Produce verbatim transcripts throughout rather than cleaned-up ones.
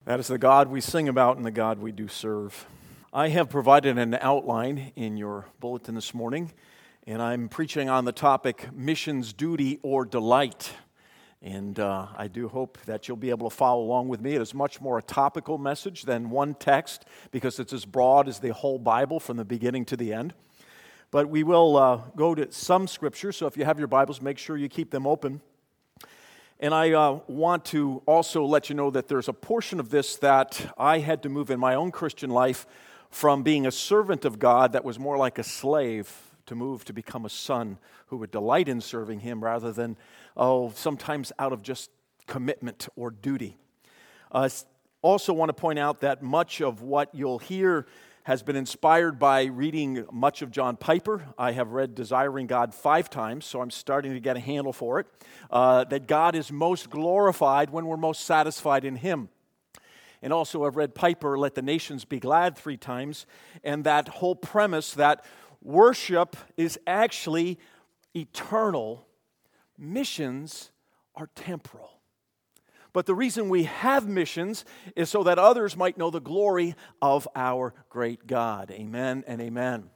That is the God we sing about and the God we do serve. I have provided an outline in your bulletin this morning, and I'm preaching on the topic missions, duty, or delight. And uh, I do hope that you'll be able to follow along with me. It is much more a topical message than one text because it's as broad as the whole Bible from the beginning to the end. But we will uh, go to some scripture, so if you have your Bibles, make sure you keep them open. And I uh, want to also let you know that there's a portion of this that I had to move in my own Christian life from being a servant of God that was more like a slave to move to become a son who would delight in serving Him rather than, oh, sometimes out of just commitment or duty. I uh, also want to point out that much of what you'll hear has been inspired by reading much of John Piper. I have read Desiring God five times, so I'm starting to get a handle for it. Uh, that God is most glorified when we're most satisfied in Him. And also I've read Piper, Let the Nations Be Glad, three times. And that whole premise that worship is actually eternal, missions are temporal. But the reason we have missions is so that others might know the glory of our great God. Amen and amen.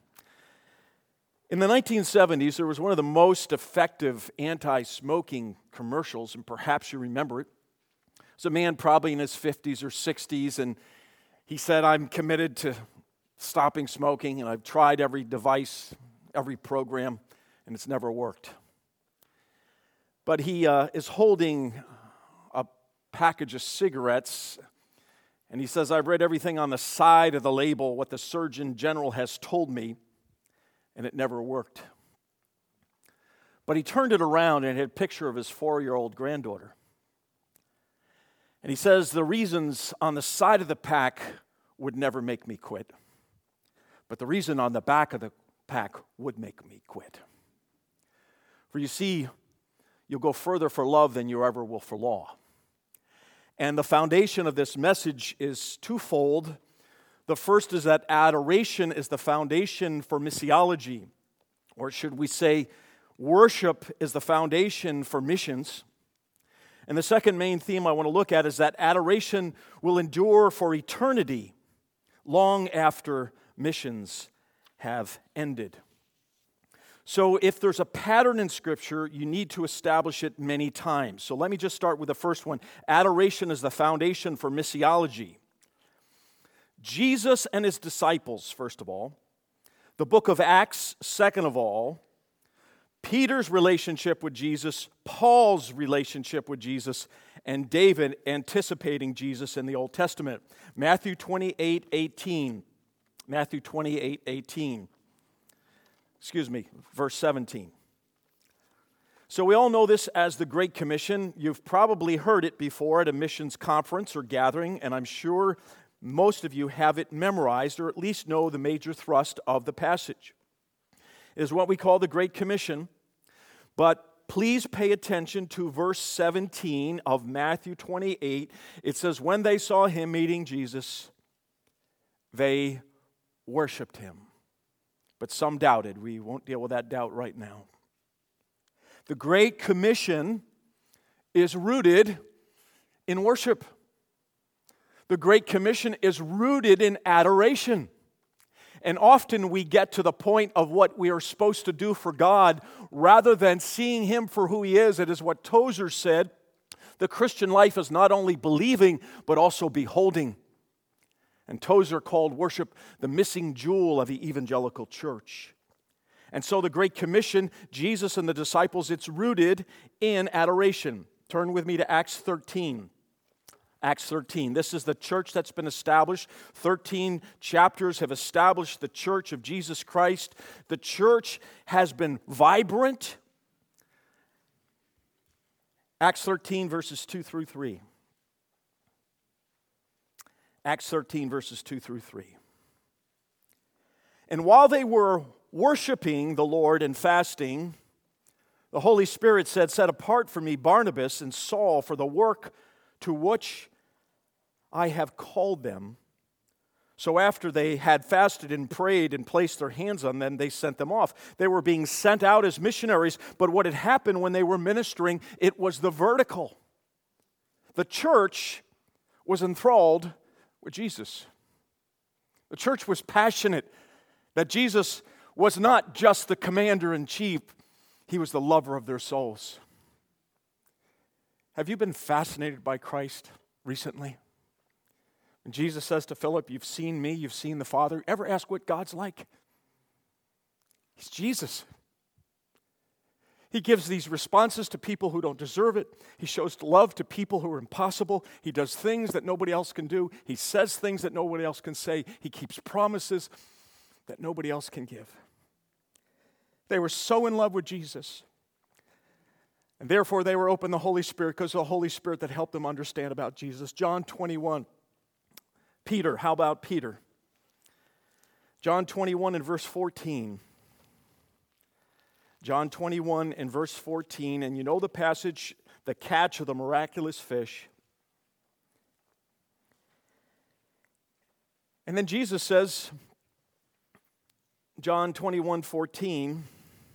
In the nineteen seventies, there was one of the most effective anti-smoking commercials, and perhaps you remember it. It was a man probably in his fifties or sixties, and he said, I'm committed to stopping smoking, and I've tried every device, every program, and it's never worked. But he uh, is holding package of cigarettes, and he says, I've read everything on the side of the label, what the Surgeon General has told me, and it never worked. But he turned it around and had a picture of his four-year-old granddaughter. And he says, the reasons on the side of the pack would never make me quit, but the reason on the back of the pack would make me quit. For you see, you'll go further for love than you ever will for law. And the foundation of this message is twofold. The first is that adoration is the foundation for missiology, or should we say, worship is the foundation for missions. And the second main theme I want to look at is that adoration will endure for eternity, long after missions have ended. So if there's a pattern in Scripture, you need to establish it many times. So let me just start with the first one. Adoration is the foundation for missiology. Jesus and His disciples, first of all. The book of Acts, second of all. Peter's relationship with Jesus. Paul's relationship with Jesus. And David anticipating Jesus in the Old Testament. Matthew twenty-eight eighteen. Matthew twenty-eight eighteen. Excuse me, verse seventeen. So we all know this as the Great Commission. You've probably heard it before at a missions conference or gathering, and I'm sure most of you have it memorized or at least know the major thrust of the passage. It is what we call the Great Commission, but please pay attention to verse seventeen of Matthew twenty-eight. It says, when they saw Him meeting Jesus, they worshiped Him. But some doubted. We won't deal with that doubt right now. The Great Commission is rooted in worship. The Great Commission is rooted in adoration. And often we get to the point of what we are supposed to do for God rather than seeing Him for who He is. It is what Tozer said, the Christian life is not only believing but also beholding. And Tozer called worship the missing jewel of the evangelical church. And so the Great Commission, Jesus and the disciples, it's rooted in adoration. Turn with me to Acts thirteen. Acts thirteen. This is the church that's been established. thirteen chapters have established the church of Jesus Christ. The church has been vibrant. Acts thirteen, verses two through three. Acts thirteen, verses two through three. And while they were worshiping the Lord and fasting, the Holy Spirit said, set apart for me Barnabas and Saul for the work to which I have called them. So after they had fasted and prayed and placed their hands on them, they sent them off. They were being sent out as missionaries, but what had happened when they were ministering, it was the vertical. The church was enthralled with Jesus. The church was passionate that Jesus was not just the commander-in-chief, he was the lover of their souls. Have you been fascinated by Christ recently? When Jesus says to Philip, you've seen me, you've seen the Father. Ever ask what God's like? He's Jesus. He gives these responses to people who don't deserve it. He shows love to people who are impossible. He does things that nobody else can do. He says things that nobody else can say. He keeps promises that nobody else can give. They were so in love with Jesus. And therefore they were open to the Holy Spirit because of the Holy Spirit that helped them understand about Jesus. John twenty-one. Peter, how about Peter? John twenty-one and verse fourteen. John twenty-one and verse fourteen, and you know the passage, the catch of the miraculous fish. And then Jesus says, John twenty-one fourteen,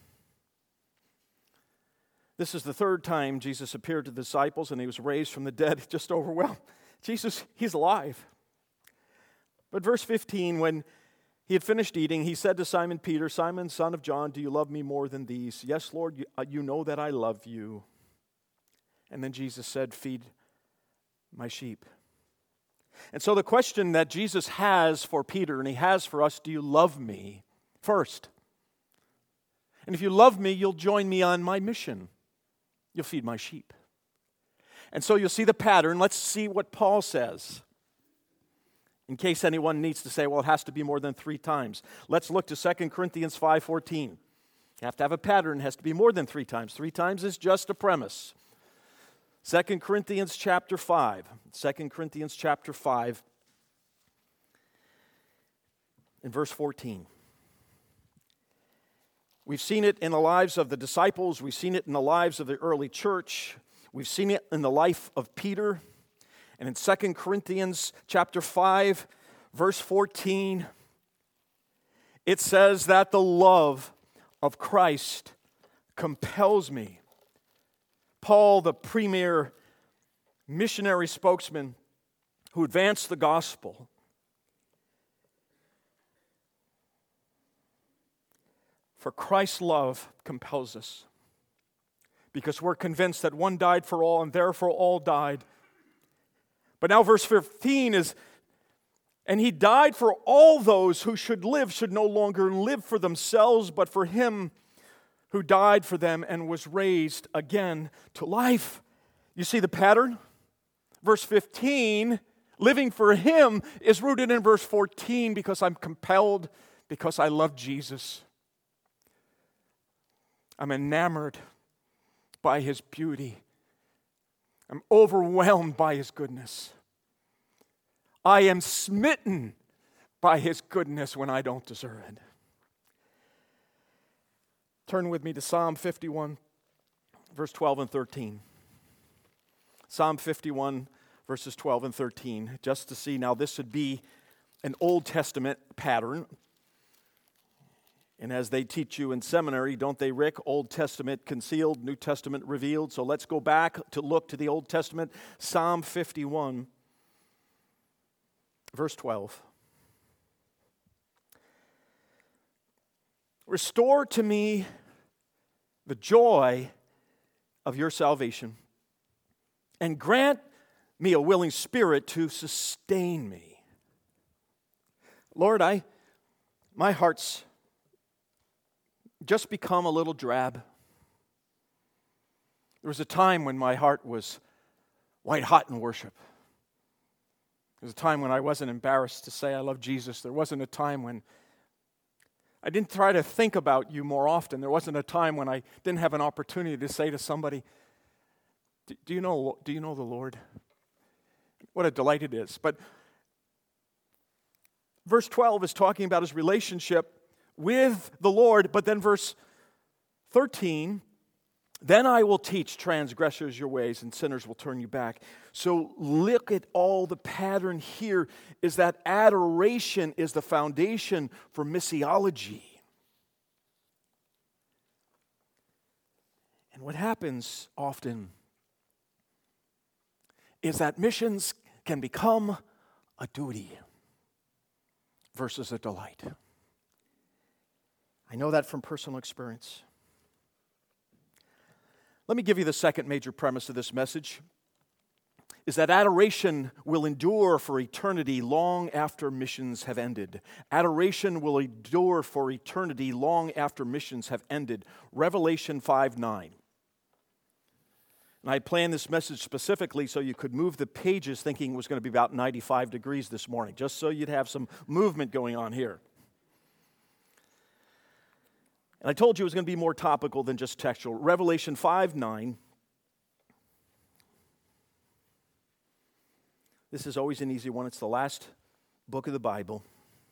this is the third time Jesus appeared to the disciples and he was raised from the dead, just overwhelmed. Jesus, he's alive. But verse fifteen, when he had finished eating, he said to Simon Peter, Simon, son of John, do you love me more than these? Yes, Lord, you, uh, you know that I love you. And then Jesus said, feed my sheep. And so the question that Jesus has for Peter, and he has for us, do you love me? First. And if you love me, you'll join me on my mission. You'll feed my sheep. And so you'll see the pattern. Let's see what Paul says. In case anyone needs to say, well, it has to be more than three times. Let's look to Second Corinthians five fourteen. You have to have a pattern. It has to be more than three times. Three times is just a premise. Second Corinthians chapter five. Second Corinthians chapter five. In verse fourteen. We've seen it in the lives of the disciples. We've seen it in the lives of the early church. We've seen it in the life of Peter. And in Second Corinthians chapter five, verse fourteen, it says that the love of Christ compels me. Paul, the premier missionary spokesman who advanced the gospel, for Christ's love compels us. Because we're convinced that one died for all and therefore all died. But now verse fifteen is, and he died for all those who should live, should no longer live for themselves, but for him who died for them and was raised again to life. You see the pattern? Verse fifteen, living for him, is rooted in verse fourteen because I'm compelled, because I love Jesus. I'm enamored by his beauty. I'm overwhelmed by his goodness. I am smitten by his goodness when I don't deserve it. Turn with me to Psalm fifty-one, verse twelve and thirteen. Psalm fifty-one, verses twelve and thirteen, just to see. Now, this would be an Old Testament pattern. And as they teach you in seminary, don't they, Rick? Old Testament concealed, New Testament revealed. So let's go back to look to the Old Testament. Psalm fifty-one, verse twelve. Restore to me the joy of your salvation, and grant me a willing spirit to sustain me. Lord, I, my heart's just become a little drab. There was a time when my heart was white hot in worship. There was a time when I wasn't embarrassed to say I love Jesus. There wasn't a time when I didn't try to think about you more often. There wasn't a time when I didn't have an opportunity to say to somebody, do you know, do you know the Lord? What a delight it is. But verse twelve is talking about his relationship with the Lord, but then verse thirteen, then I will teach transgressors your ways and sinners will turn you back. So look at all the pattern here is that adoration is the foundation for missiology. And what happens often is that missions can become a duty versus a delight. I know that from personal experience. Let me give you the second major premise of this message, is that adoration will endure for eternity long after missions have ended. Adoration will endure for eternity long after missions have ended. Revelation five nine. And I planned this message specifically so you could move the pages thinking it was going to be about ninety-five degrees this morning, just so you'd have some movement going on here. And I told you it was going to be more topical than just textual. Revelation five nine. This is always an easy one. It's the last book of the Bible.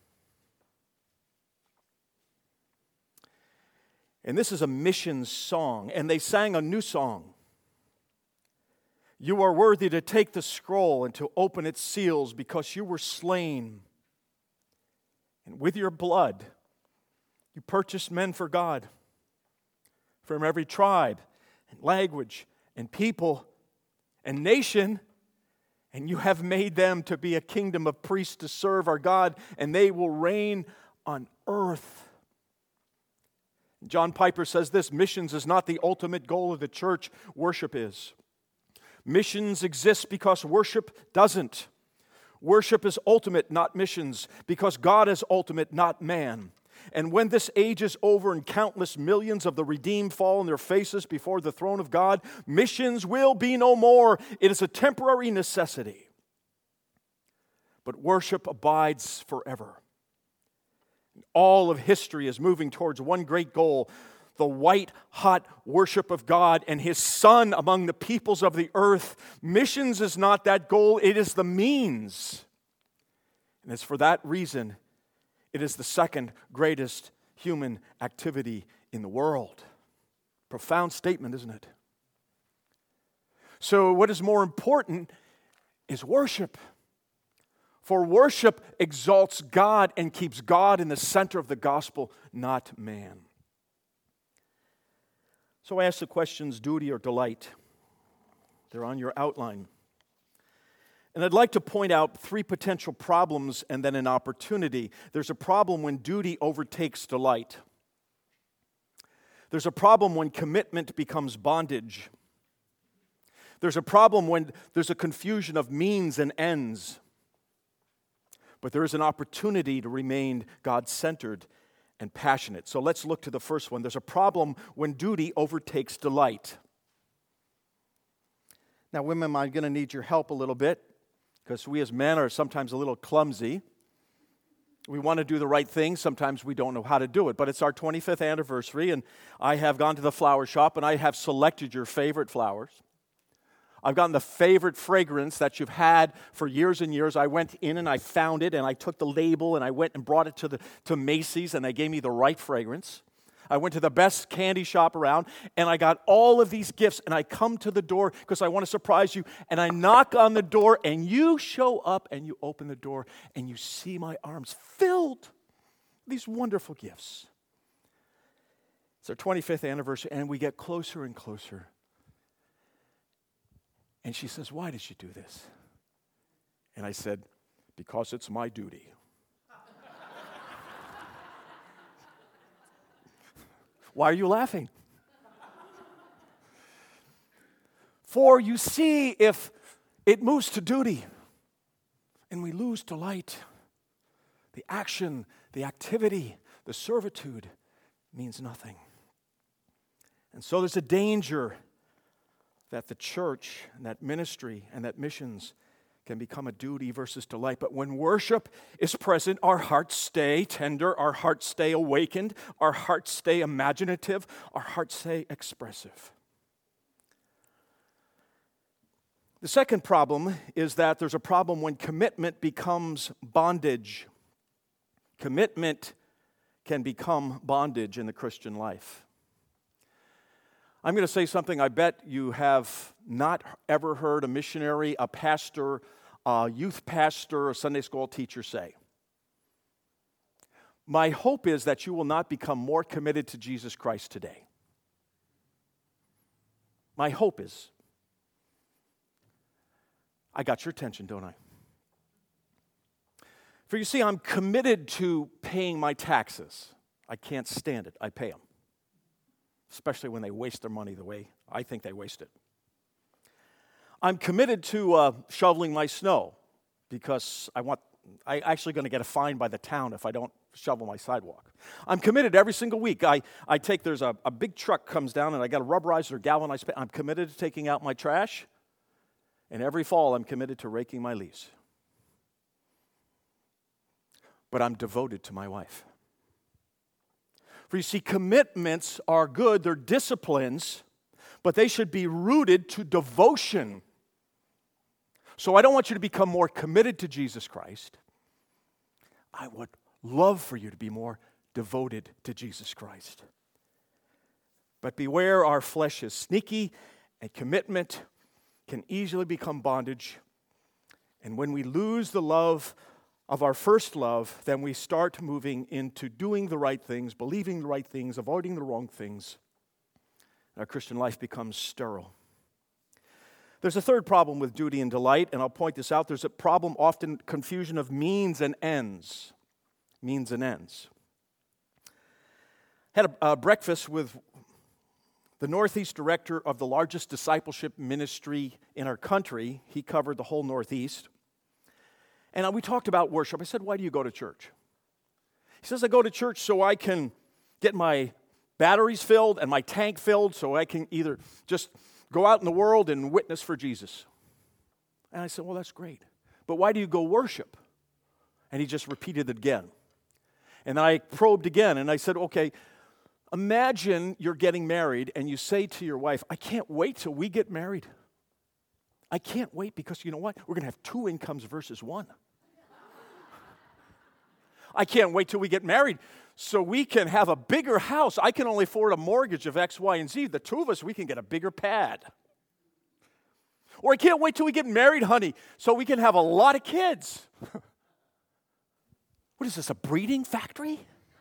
And this is a missions song. And they sang a new song. You are worthy to take the scroll and to open its seals because you were slain. And with your blood, you purchased men for God from every tribe and language and people and nation, and you have made them to be a kingdom of priests to serve our God, and they will reign on earth. John Piper says this: missions is not the ultimate goal of the church, worship is. Missions exist because worship doesn't. Worship is ultimate, not missions, because God is ultimate, not man. And when this age is over and countless millions of the redeemed fall on their faces before the throne of God, missions will be no more. It is a temporary necessity. But worship abides forever. All of history is moving towards one great goal: the white-hot worship of God and His Son among the peoples of the earth. Missions is not that goal, it is the means. And it's for that reason it is the second greatest human activity in the world. Profound statement, isn't it? So what is more important is worship. For worship exalts God and keeps God in the center of the gospel, not man. So I ask the questions, duty or delight. They're on your outline. And I'd like to point out three potential problems and then an opportunity. There's a problem when duty overtakes delight. There's a problem when commitment becomes bondage. There's a problem when there's a confusion of means and ends. But there is an opportunity to remain God-centered and passionate. So let's look to the first one. There's a problem when duty overtakes delight. Now, women, I'm going to need your help a little bit, because we as men are sometimes a little clumsy. We want to do the right thing. Sometimes we don't know how to do it. But it's our twenty-fifth anniversary, and I have gone to the flower shop, and I have selected your favorite flowers. I've gotten the favorite fragrance that you've had for years and years. I went in and I found it, and I took the label, and I went and brought it to the to Macy's, and they gave me the right fragrance. I went to the best candy shop around, and I got all of these gifts, and I come to the door because I want to surprise you, and I knock on the door, and you show up, and you open the door, and you see my arms filled with these wonderful gifts. It's our twenty-fifth anniversary, and we get closer and closer. And she says, "Why did you do this?" And I said, "Because it's my duty." Why are you laughing? For you see, if it moves to duty and we lose delight, the action, the activity, the servitude means nothing. And so there's a danger that the church and that ministry and that missions can become a duty versus delight. But when worship is present, our hearts stay tender, our hearts stay awakened, our hearts stay imaginative, our hearts stay expressive. The second problem is that there's a problem when commitment becomes bondage. Commitment can become bondage in the Christian life. I'm going to say something I bet you have not ever heard a missionary, a pastor, a youth pastor, a Sunday school teacher say. My hope is that you will not become more committed to Jesus Christ today. My hope is. I got your attention, don't I? For you see, I'm committed to paying my taxes. I can't stand it. I pay them. Especially when they waste their money the way I think they waste it. I'm committed to uh, shoveling my snow because I want, I'm actually going to get a fine by the town if I don't shovel my sidewalk. I'm committed every single week. I, I take, there's a, a big truck comes down and I got a rubberized or galvanized, I'm committed to taking out my trash. And every fall I'm committed to raking my leaves. But I'm devoted to my wife. For you see, commitments are good, they're disciplines, but they should be rooted to devotion. So I don't want you to become more committed to Jesus Christ. I would love for you to be more devoted to Jesus Christ. But beware, our flesh is sneaky, and commitment can easily become bondage. And when we lose the love of our first love, then we start moving into doing the right things, believing the right things, avoiding the wrong things. Our Christian life becomes sterile. There's a third problem with duty and delight, and I'll point this out. There's a problem, often confusion of means and ends. Means and ends. Had a, a breakfast with the Northeast director of the largest discipleship ministry in our country. He covered the whole Northeast. And we talked about worship. I said, why do you go to church? He says, I go to church so I can get my batteries filled and my tank filled so I can either just go out in the world and witness for Jesus. And I said, well, that's great. But why do you go worship? And he just repeated it again. And I probed again and I said, okay, imagine you're getting married and you say to your wife, I can't wait till we get married. I can't wait because you know what? We're going to have two incomes versus one. I can't wait till we get married so we can have a bigger house. I can only afford a mortgage of X, Y, and Z. The two of us, we can get a bigger pad. Or I can't wait till we get married, honey, so we can have a lot of kids. What is this, a breeding factory?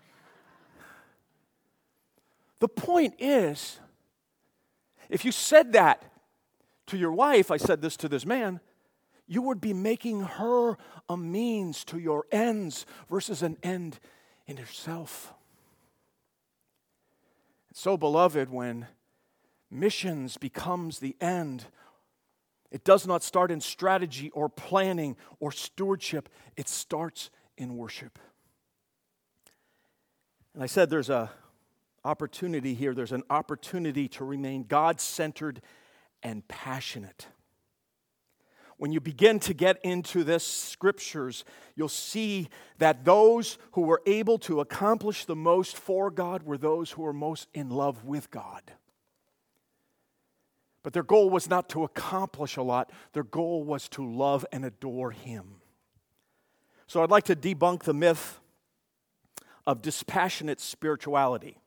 The point is, if you said that to your wife, I said this to this man, you would be making her a means to your ends versus an end in yourself. So, beloved, when missions becomes the end, it does not start in strategy or planning or stewardship. It starts in worship. And I said there's a opportunity here. There's an opportunity to remain God-centered and passionate. When you begin to get into this scriptures, you'll see that those who were able to accomplish the most for God were those who were most in love with God. But their goal was not to accomplish a lot. Their goal was to love and adore Him. So I'd like to debunk the myth of dispassionate spirituality.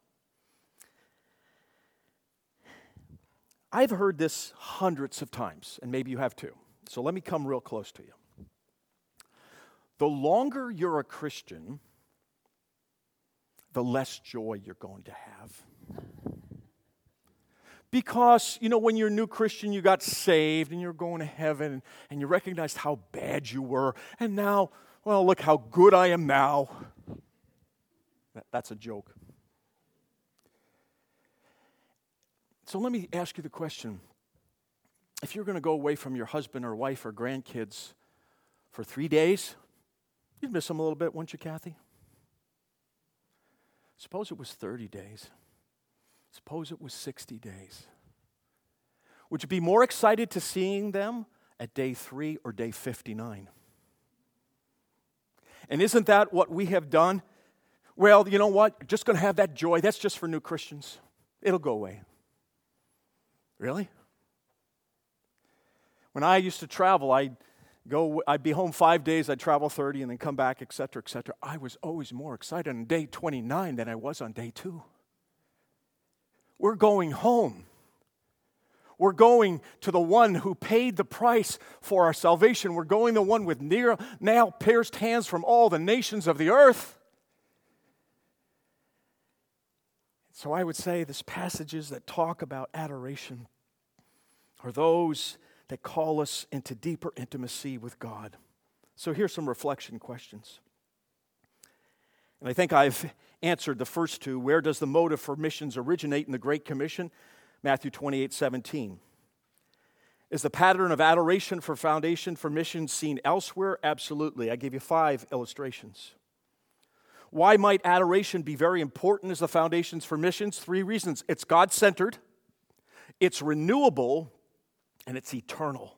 I've heard this hundreds of times, and maybe you have too. So let me come real close to you. The longer you're a Christian, the less joy you're going to have. Because, you know, when you're a new Christian, you got saved and you're going to heaven and you recognized how bad you were. And now, well, look how good I am now. That's a joke. So let me ask you the question. If you're going to go away from your husband or wife or grandkids for three days, you'd miss them a little bit, wouldn't you, Kathy? Suppose it was thirty days. Suppose it was sixty days. Would you be more excited to seeing them at day three or day fifty-nine? And isn't that what we have done? Well, you know what? Just going to have that joy. That's just for new Christians. It'll go away. Really? When I used to travel, I'd go, I'd be home five days, I'd travel thirty, and then come back, et cetera, et cetera. I was always more excited on day twenty-nine than I was on day two. We're going home. We're going to the one who paid the price for our salvation. We're going to the one with nail-pierced hands from all the nations of the earth. So I would say these passages that talk about adoration are those that call us into deeper intimacy with God. So here's some reflection questions. And I think I've answered the first two. Where does the motive for missions originate in the Great Commission? Matthew twenty-eight seventeen. Is the pattern of adoration for foundation for missions seen elsewhere? Absolutely. I gave you five illustrations. Why might adoration be very important as the foundations for missions? Three reasons. It's God-centered, it's renewable, and it's eternal.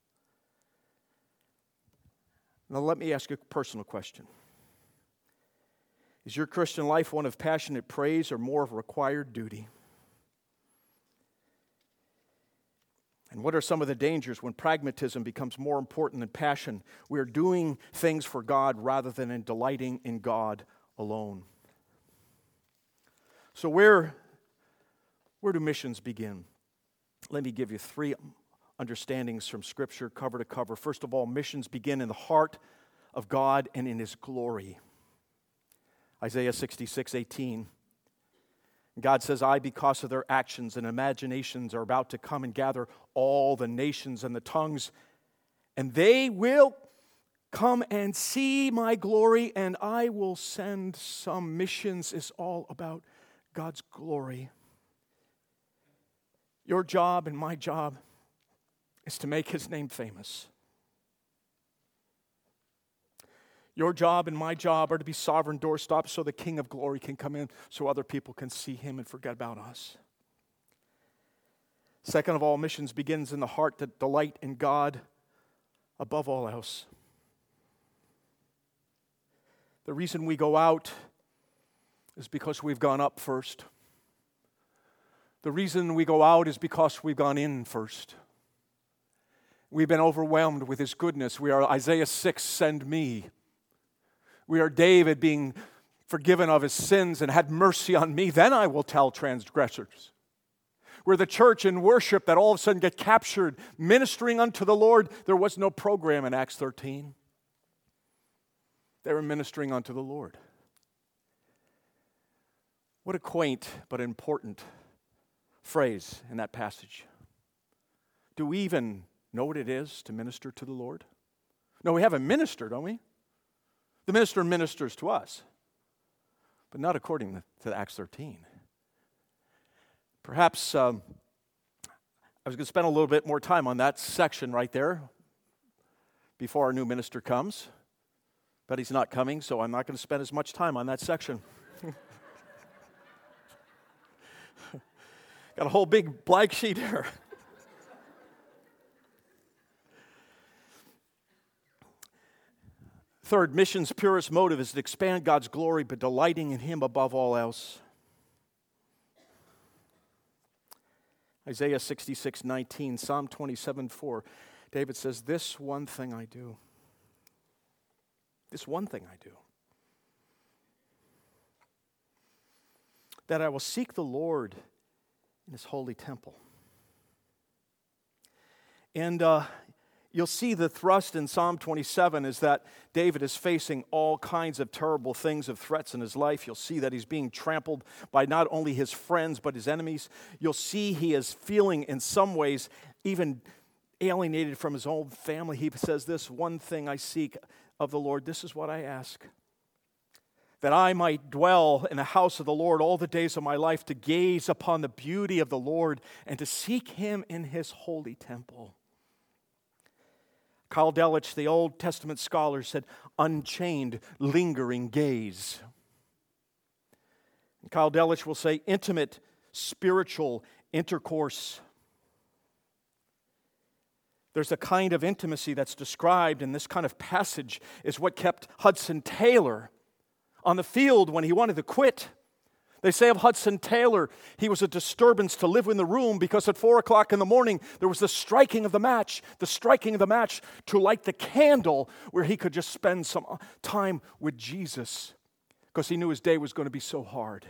Now let me ask you a personal question. Is your Christian life one of passionate praise or more of required duty? And what are some of the dangers when pragmatism becomes more important than passion? We are doing things for God rather than in delighting in God alone. So where, where do missions begin? Let me give you three understandings from Scripture, cover to cover. First of all, missions begin in the heart of God and in His glory. Isaiah sixty-six eighteen. God says, I, because of their actions and imaginations, are about to come and gather all the nations and the tongues, and they will come and see my glory, and I will send some. Missions is all about God's glory. Your job and my job is to make His name famous. Your job and my job are to be sovereign doorstops so the King of Glory can come in, so other people can see Him and forget about us. Second of all, missions begins in the heart to delight in God above all else. The reason we go out is because we've gone up first. The reason we go out is because we've gone in first. We've been overwhelmed with His goodness. We are Isaiah six, send me. We are David being forgiven of his sins and had mercy on me. Then I will tell transgressors. We're the church in worship that all of a sudden get captured, ministering unto the Lord. There was no program in Acts thirteen. They were ministering unto the Lord. What a quaint but important phrase in that passage. Do we even know what it is to minister to the Lord? No, we have a minister, don't we? The minister ministers to us, but not according to Acts thirteen. Perhaps um, I was going to spend a little bit more time on that section right there before our new minister comes, but he's not coming, so I'm not going to spend as much time on that section. Got a whole big blank sheet here. Third, mission's purest motive is to expand God's glory, but delighting in Him above all else. Isaiah sixty-six nineteen, Psalm twenty-seven four. David says, this one thing I do. This one thing I do. That I will seek the Lord in His holy temple. And uh, you'll see the thrust in Psalm twenty-seven is that David is facing all kinds of terrible things, of threats in his life. You'll see that he's being trampled by not only his friends, but his enemies. You'll see he is feeling, in some ways, even alienated from his own family. He says, this one thing I seek of the Lord, this is what I ask. That I might dwell in the house of the Lord all the days of my life, to gaze upon the beauty of the Lord and to seek Him in His holy temple. Kyle Delich, the Old Testament scholar, said, unchained, lingering gaze. And Kyle Delich will say, intimate, spiritual intercourse. There's a kind of intimacy that's described in this kind of passage is what kept Hudson Taylor on the field when he wanted to quit. They say of Hudson Taylor, he was a disturbance to live in the room because at four o'clock in the morning, there was the striking of the match, the striking of the match to light the candle where he could just spend some time with Jesus because he knew his day was going to be so hard.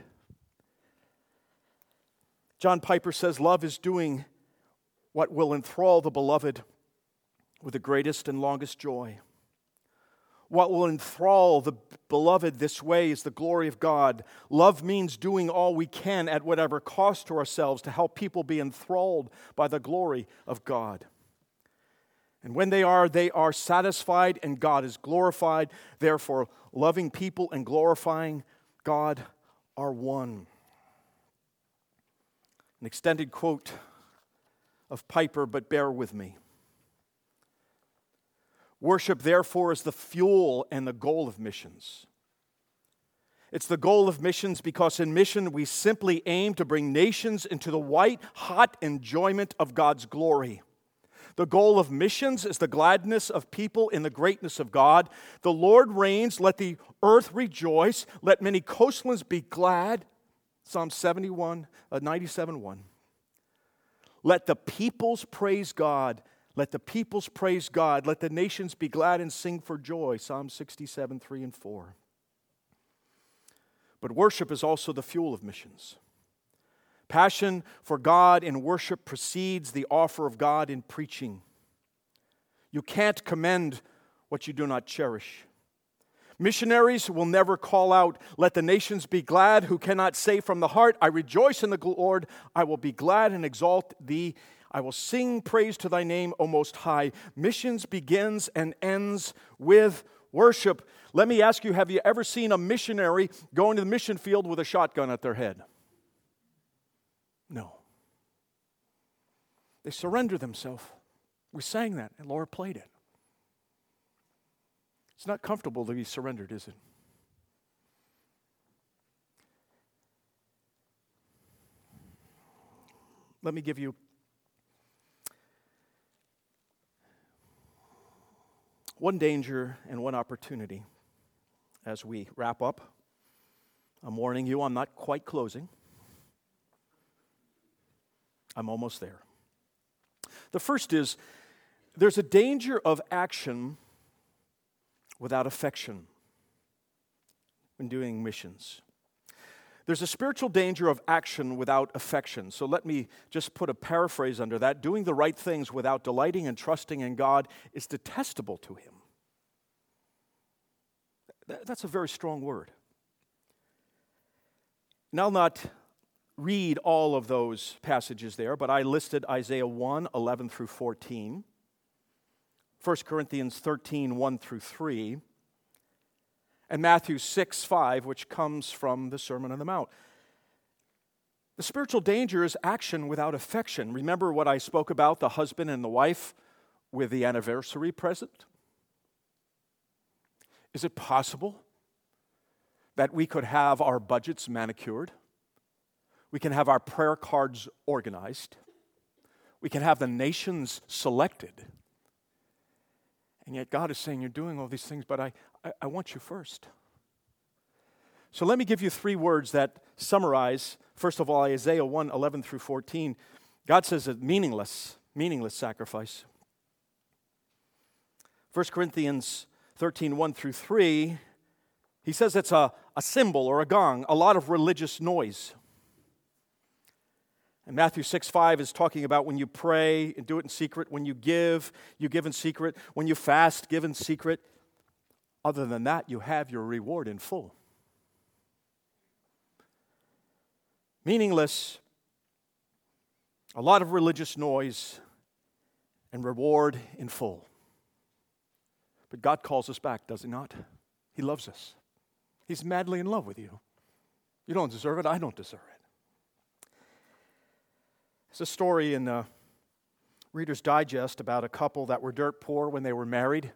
John Piper says, love is doing what will enthrall the beloved with the greatest and longest joy. What will enthrall the beloved this way is the glory of God. Love means doing all we can at whatever cost to ourselves to help people be enthralled by the glory of God. And when they are, they are satisfied and God is glorified. Therefore, loving people and glorifying God are one. An extended quote of Piper, but bear with me. Worship, therefore, is the fuel and the goal of missions. It's the goal of missions because in mission we simply aim to bring nations into the white, hot enjoyment of God's glory. The goal of missions is the gladness of people in the greatness of God. The Lord reigns, let the earth rejoice, let many coastlands be glad. Psalm seventy-one, uh, ninety-seven one. Let the peoples praise God. Let the peoples praise God. Let the nations be glad and sing for joy. Psalm sixty-seven, three and four. But worship is also the fuel of missions. Passion for God in worship precedes the offer of God in preaching. You can't commend what you do not cherish. Missionaries will never call out, let the nations be glad, who cannot say from the heart, I rejoice in the Lord, I will be glad and exalt thee. I will sing praise to thy name, O Most High. Missions begins and ends with worship. Let me ask you, have you ever seen a missionary go into the mission field with a shotgun at their head? No. They surrender themselves. We sang that, and Laura played it. It's not comfortable to be surrendered, is it? Let me give you one danger and one opportunity as we wrap up. I'm warning you, I'm not quite closing. I'm almost there. The first is, there's a danger of action without affection when doing missions. There's a spiritual danger of action without affection. So let me just put a paraphrase under that. Doing the right things without delighting and trusting in God is detestable to Him. That's a very strong word. And I'll not read all of those passages there, but I listed Isaiah one, eleven through fourteen, First Corinthians thirteen, one through three, and Matthew six, five, which comes from the Sermon on the Mount. The spiritual danger is action without affection. Remember what I spoke about, the husband and the wife with the anniversary present? Is it possible that we could have our budgets manicured? We can have our prayer cards organized. We can have the nations selected. And yet God is saying, you're doing all these things, but I, I, I want you first. So let me give you three words that summarize, first of all, Isaiah one, eleven through fourteen. God says it's meaningless, meaningless sacrifice. First Corinthians thirteen, one through three, he says it's a, a cymbal or a gong, a lot of religious noise. And Matthew six, five is talking about when you pray and do it in secret. When you give, you give in secret. When you fast, give in secret. Other than that, you have your reward in full. Meaningless, a lot of religious noise, and reward in full. But God calls us back, does He not? He loves us. He's madly in love with you. You don't deserve it. I don't deserve it. There's a story in uh, Reader's Digest about a couple that were dirt poor when they were married.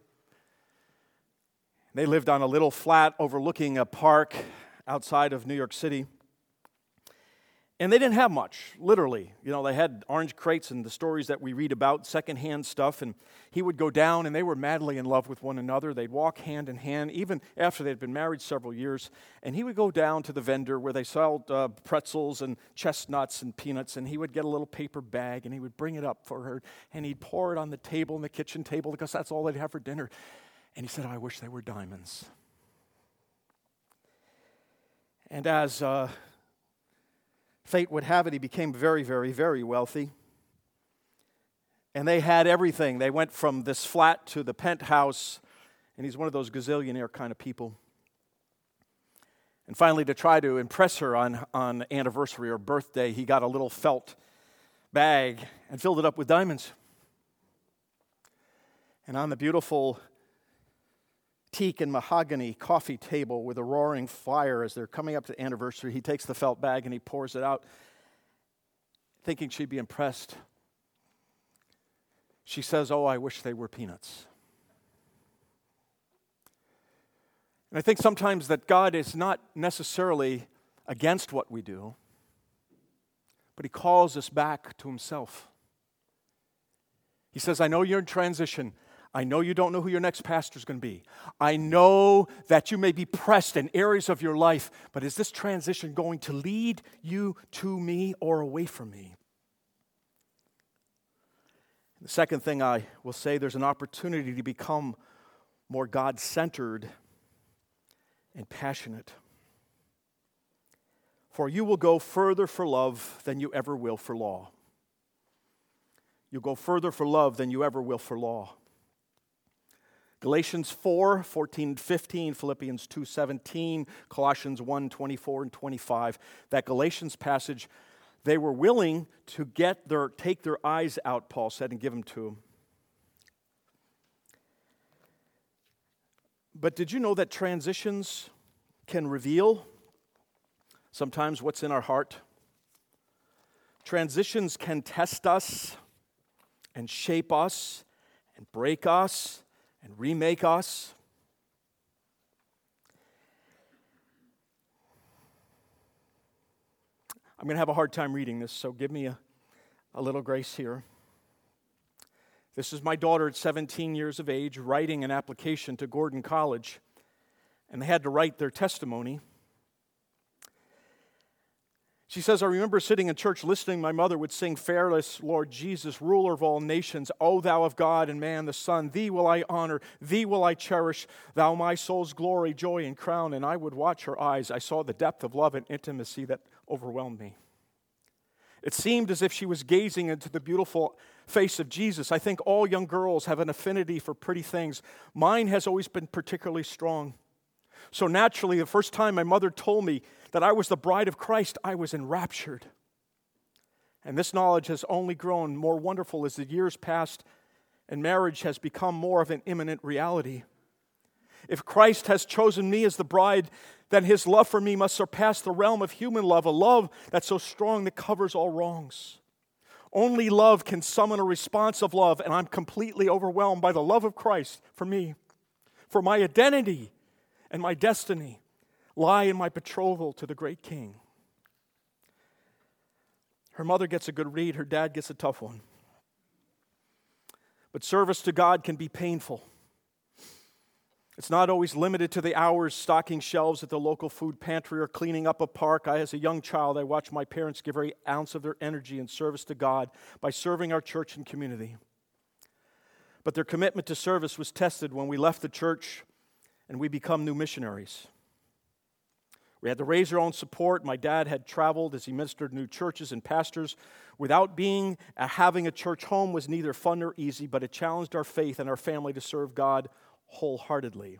They lived on a little flat overlooking a park outside of New York City. And they didn't have much, literally. You know, they had orange crates and the stories that we read about, secondhand stuff. And he would go down, and they were madly in love with one another. They'd walk hand in hand, even after they'd been married several years. And he would go down to the vendor where they sold uh, pretzels and chestnuts and peanuts, and he would get a little paper bag, and he would bring it up for her, and he'd pour it on the table, on the kitchen table, because that's all they'd have for dinner. And he said, oh, I wish they were diamonds. And as Uh, fate would have it, he became very, very, very wealthy. And they had everything. They went from this flat to the penthouse, and he's one of those gazillionaire kind of people. And finally, to try to impress her on, on anniversary or birthday, he got a little felt bag and filled it up with diamonds. And on the beautiful teak and mahogany coffee table with a roaring fire as they're coming up to the anniversary, he takes the felt bag and he pours it out, thinking she'd be impressed. She says, "Oh, I wish they were peanuts." And I think sometimes that God is not necessarily against what we do, but He calls us back to Himself. He says, "I know you're in transition. I know you don't know who your next pastor is going to be. I know that you may be pressed in areas of your life, but is this transition going to lead you to me or away from me?" The second thing I will say, there's an opportunity to become more God-centered and passionate. For you will go further for love than you ever will for law. You'll go further for love than you ever will for law. Galatians four, fourteen and fifteen, Philippians two, seventeen, Colossians one, twenty-four and twenty-five. That Galatians passage, they were willing to get their, take their eyes out, Paul said, and give them to them. But did you know that transitions can reveal sometimes what's in our heart? Transitions can test us and shape us and break us and remake us. I'm going to have a hard time reading this, so give me a, a little grace here. This is my daughter at seventeen years of age writing an application to Gordon College, and they had to write their testimony. She says, "I remember sitting in church listening. My mother would sing, 'Fearless Lord Jesus, ruler of all nations, O thou of God and man the Son, thee will I honor, thee will I cherish, thou my soul's glory, joy, and crown.' And I would watch her eyes. I saw the depth of love and intimacy that overwhelmed me. It seemed as if she was gazing into the beautiful face of Jesus. I think all young girls have an affinity for pretty things. Mine has always been particularly strong. So naturally, the first time my mother told me that I was the bride of Christ, I was enraptured. And this knowledge has only grown more wonderful as the years passed and marriage has become more of an imminent reality. If Christ has chosen me as the bride, then His love for me must surpass the realm of human love, a love that's so strong that covers all wrongs. Only love can summon a response of love, and I'm completely overwhelmed by the love of Christ for me, for my identity and my destiny lie in my betrothal to the great King." Her mother gets a good read, her dad gets a tough one. But service to God can be painful. It's not always limited to the hours stocking shelves at the local food pantry or cleaning up a park. I, as a young child, I watched my parents give every ounce of their energy in service to God by serving our church and community. But their commitment to service was tested when we left the church and we become new missionaries. We had to raise our own support. My dad had traveled as he ministered new churches and pastors. Without being uh, having a church home was neither fun nor easy, but it challenged our faith and our family to serve God wholeheartedly.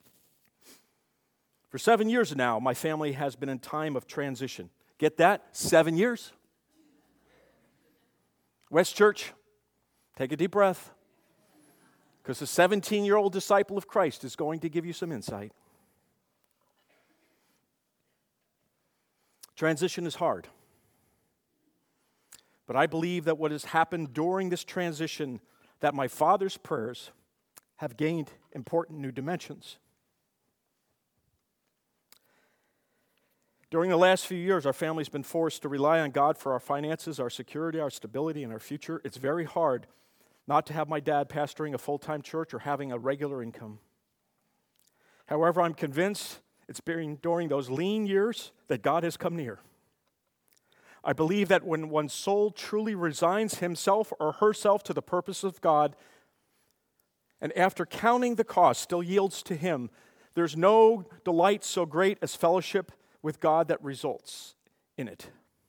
For seven years now, my family has been in time of transition. Get that? Seven years. West Church, take a deep breath, because a seventeen-year-old disciple of Christ is going to give you some insight. Transition is hard. But I believe that what has happened during this transition, that my father's prayers have gained important new dimensions. During the last few years, our family's been forced to rely on God for our finances, our security, our stability, and our future. It's very hard not to have my dad pastoring a full-time church or having a regular income. However, I'm convinced it's been during those lean years that God has come near. I believe that when one's soul truly resigns himself or herself to the purpose of God, and after counting the cost still yields to Him, there's no delight so great as fellowship with God that results in it.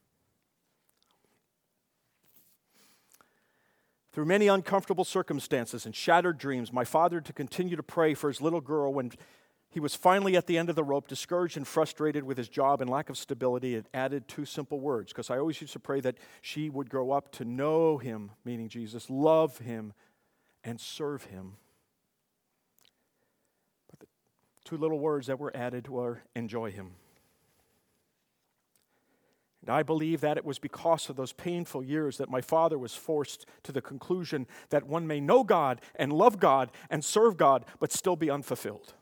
Through many uncomfortable circumstances and shattered dreams, my father to continue to pray for his little girl when he was finally at the end of the rope, discouraged and frustrated with his job and lack of stability. It added two simple words, because I always used to pray that she would grow up to know Him, meaning Jesus, love Him, and serve Him. two little words that were added were enjoy him. And I believe that it was because of those painful years that my father was forced to the conclusion that one may know God and love God and serve God, but still be unfulfilled.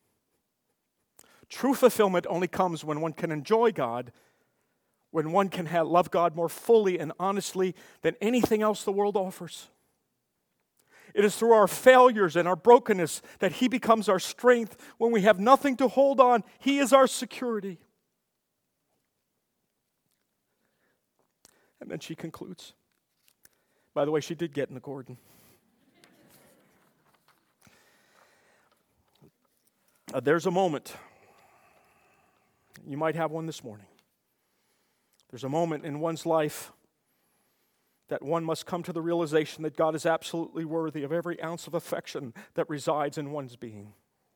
True fulfillment only comes when one can enjoy God, when one can have, love God more fully and honestly than anything else the world offers. It is through our failures and our brokenness that He becomes our strength. When we have nothing to hold on, He is our security. And then she concludes. By the way, she did get in the Gordon. Uh, there's a moment. You might have one this morning. There's a moment in one's life that one must come to the realization that God is absolutely worthy of every ounce of affection that resides in one's being.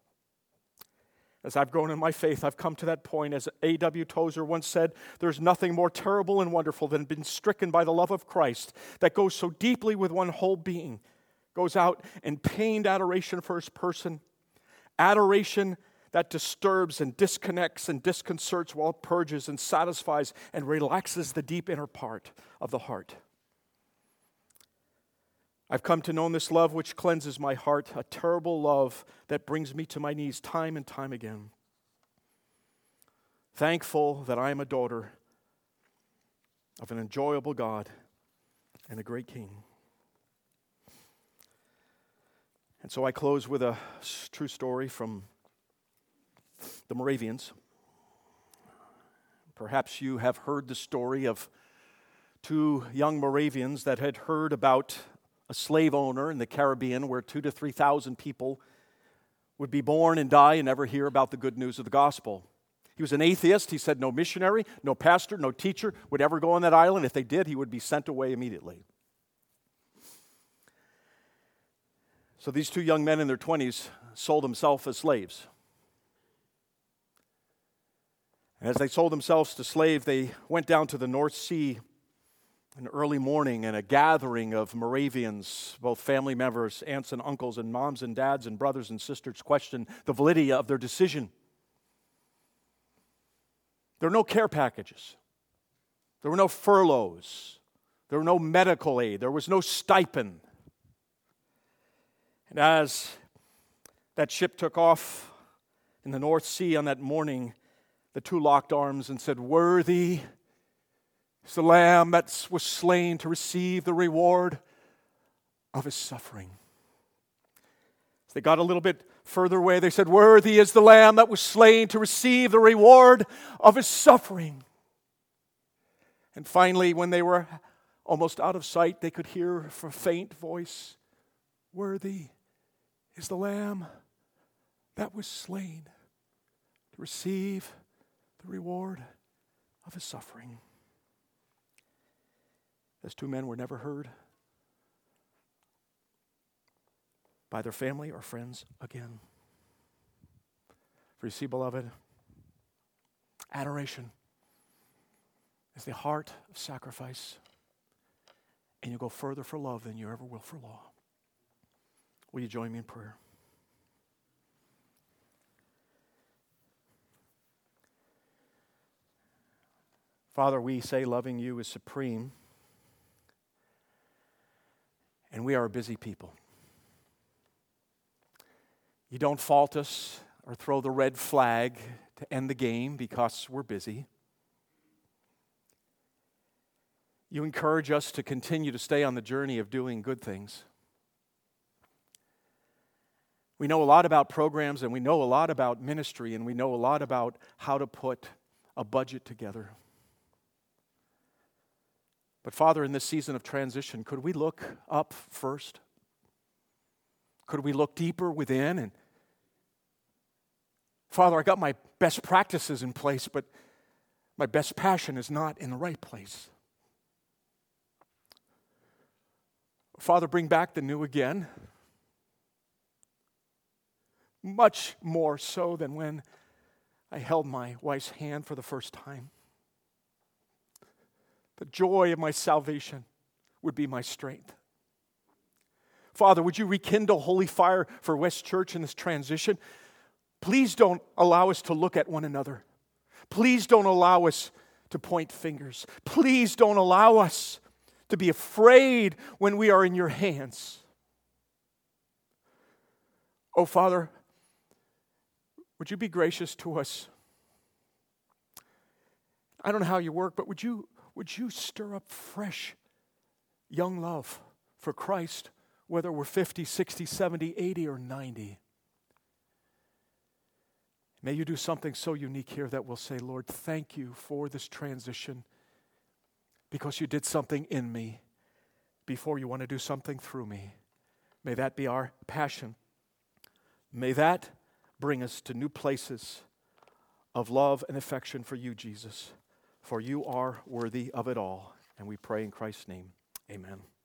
As I've grown in my faith, I've come to that point. As A W Tozer once said, there's nothing more terrible and wonderful than being stricken by the love of Christ that goes so deeply with one whole being, goes out in pained adoration for His person, adoration that disturbs and disconnects and disconcerts while it purges and satisfies and relaxes the deep inner part of the heart. I've come to know this love which cleanses my heart, a terrible love that brings me to my knees time and time again. Thankful that I am a daughter of an enjoyable God and a great King. And so I close with a true story from the Moravians. Perhaps you have heard the story of two young Moravians that had heard about a slave owner in the Caribbean where two to three thousand people would be born and die and never hear about the good news of the gospel. He was an atheist. He said no missionary, no pastor, no teacher would ever go on that island. If they did, he would be sent away immediately. So these two young men in their twenties sold themselves as slaves. And as they sold themselves to slave, they went down to the North Sea an early morning, and a gathering of Moravians, both family members, aunts and uncles, and moms and dads and brothers and sisters, questioned the validity of their decision. There were no care packages. There were no furloughs. There were no medical aid. There was no stipend. And as that ship took off in the North Sea on that morning, the two locked arms and said, "Worthy is the Lamb that was slain to receive the reward of His suffering." As they got a little bit further away, they said, "Worthy is the Lamb that was slain to receive the reward of His suffering." And finally, when they were almost out of sight, they could hear a faint voice, "Worthy is the Lamb that was slain to receive the reward of His suffering." Those two men were never heard by their family or friends again. For you see, beloved, adoration is the heart of sacrifice, and you go further for love than you ever will for law. Will you join me in prayer? Father, we say loving you is supreme. And we are a busy people. You don't fault us or throw the red flag to end the game because we're busy. You encourage us to continue to stay on the journey of doing good things. We know a lot about programs, and we know a lot about ministry, and we know a lot about how to put a budget together. But Father, in this season of transition, could we look up first? Could we look deeper within? And Father, I got my best practices in place, but my best passion is not in the right place. Father, bring back the new again. Much more so than when I held my wife's hand for the first time. The joy of my salvation would be my strength. Father, would you rekindle holy fire for West Church in this transition? Please don't allow us to look at one another. Please don't allow us to point fingers. Please don't allow us to be afraid when we are in your hands. Oh, Father, would you be gracious to us? I don't know how you work, but would you, would you stir up fresh young love for Christ, whether we're fifty, sixty, seventy, eighty, or ninety? May you do something so unique here that we'll say, Lord, thank you for this transition because you did something in me before you want to do something through me. May that be our passion. May that bring us to new places of love and affection for you, Jesus, for you are worthy of it all. And we pray in Christ's name, amen.